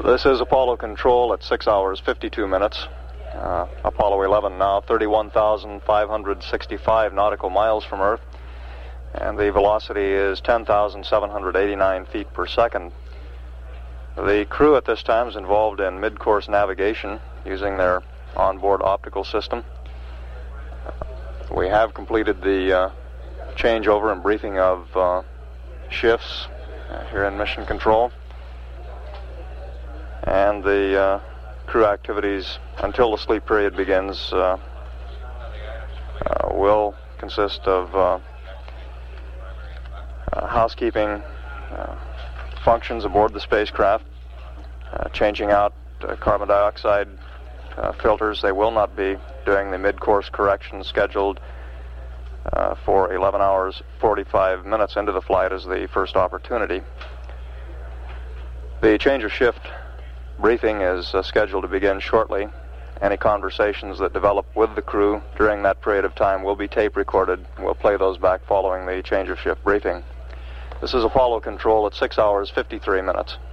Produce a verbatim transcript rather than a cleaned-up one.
This is Apollo Control at six hours, fifty-two minutes. Uh, Apollo eleven now, thirty-one thousand five hundred sixty-five nautical miles from Earth, and the velocity is ten thousand seven hundred eighty-nine feet per second. The crew at this time is involved in mid-course navigation using their onboard optical system. We have completed the uh, changeover and briefing of uh, shifts uh, here in Mission Control. And the uh, crew activities until the sleep period begins uh, uh, will consist of uh, uh, housekeeping uh, functions aboard the spacecraft, uh, changing out uh, carbon dioxide uh, filters. They will not be doing the mid-course correction scheduled uh, for eleven hours, forty-five minutes into the flight as the first opportunity. The change of shift briefing is uh, scheduled to begin shortly. Any conversations that develop with the crew during that period of time will be tape recorded. We'll play those back following the change of shift briefing. This is Apollo Control at six hours, fifty-three minutes.